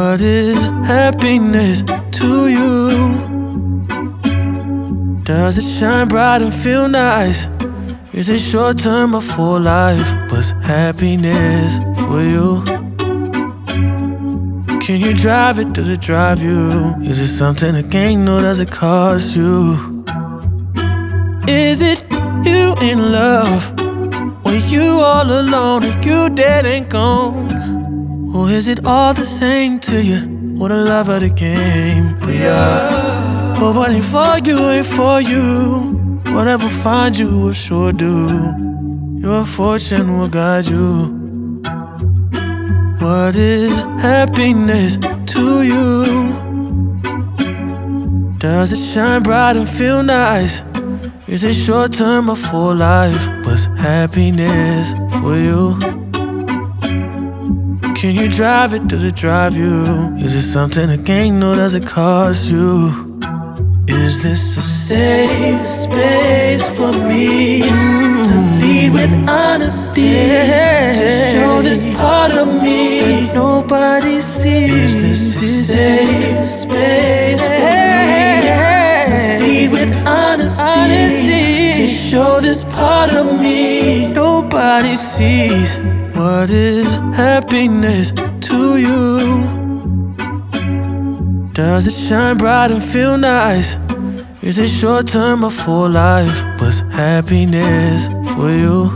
What is happiness to you? Does it shine bright and feel nice? Is it short term or for life? What's happiness for you? Can you drive it? Does it drive you? Is it something that gain or does it cost you? Is it you in love? Or you all alone and you dead and gone? Or is it all the same to you? Or the love of the game? We are. But what ain't for you ain't for you. Whatever finds you will sure do. Your fortune will guide you. What is happiness to you? Does it shine bright and feel nice? Is it short term or for life? What's happiness for you? Can you drive it? Does it drive you? Is it something that gain or does it cost you? Is this a safe space for me to lead with honesty? To show this part of me that nobody sees. Is this a safe space for me to lead with honesty? To show this part of me nobody sees. What is happiness to you? Does it shine bright and feel nice? Is it short term or for life? What's happiness for you?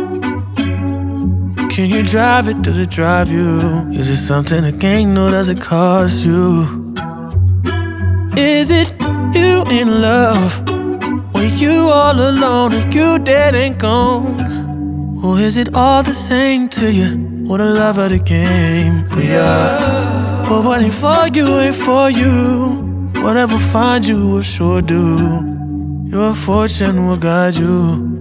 Can you drive it? Does it drive you? Is it something that gain or does it cost you? Is it you in love? Or you all alone and you dead and gone? Or is it all the same to you? Or the love of the game? We are. But what ain't for you ain't for you. Whatever finds you will sure do. Your fortune will guide you.